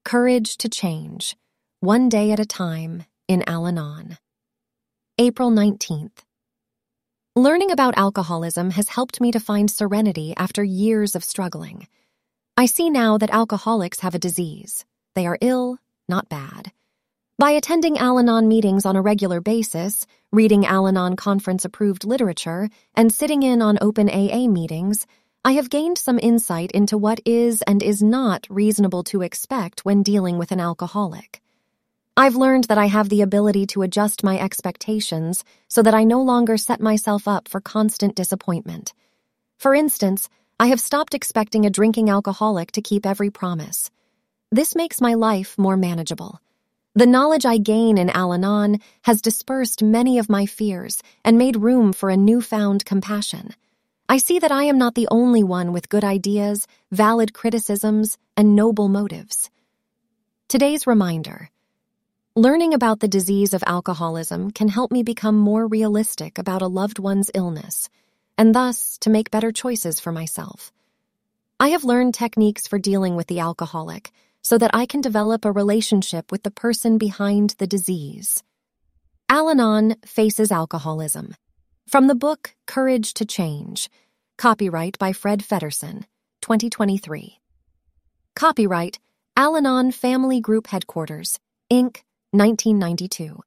Courage to Change, One Day at a Time in Al-Anon. April 19th. Learning about alcoholism has helped me to find serenity after years of struggling. I see now that alcoholics have a disease. They are ill, not bad. By attending Al-Anon meetings on a regular basis, reading Al-Anon conference-approved literature, and sitting in on open AA meetings, I have gained some insight into what is and is not reasonable to expect when dealing with an alcoholic. I've learned that I have the ability to adjust my expectations so that I no longer set myself up for constant disappointment. For instance, I have stopped expecting a drinking alcoholic to keep every promise. This makes my life more manageable. The knowledge I gain in Al-Anon has dispersed many of my fears and made room for a newfound compassion. I see that I am not the only one with good ideas, valid criticisms, and noble motives. Today's reminder. Learning about the disease of alcoholism can help me become more realistic about a loved one's illness, and thus to make better choices for myself. I have learned techniques for dealing with the alcoholic so that I can develop a relationship with the person behind the disease. Al-Anon Faces Alcoholism. From the book Courage to Change. Copyright by Fred Feddersen, 2023. Copyright Al-Anon Family Group Headquarters, Inc., 1992.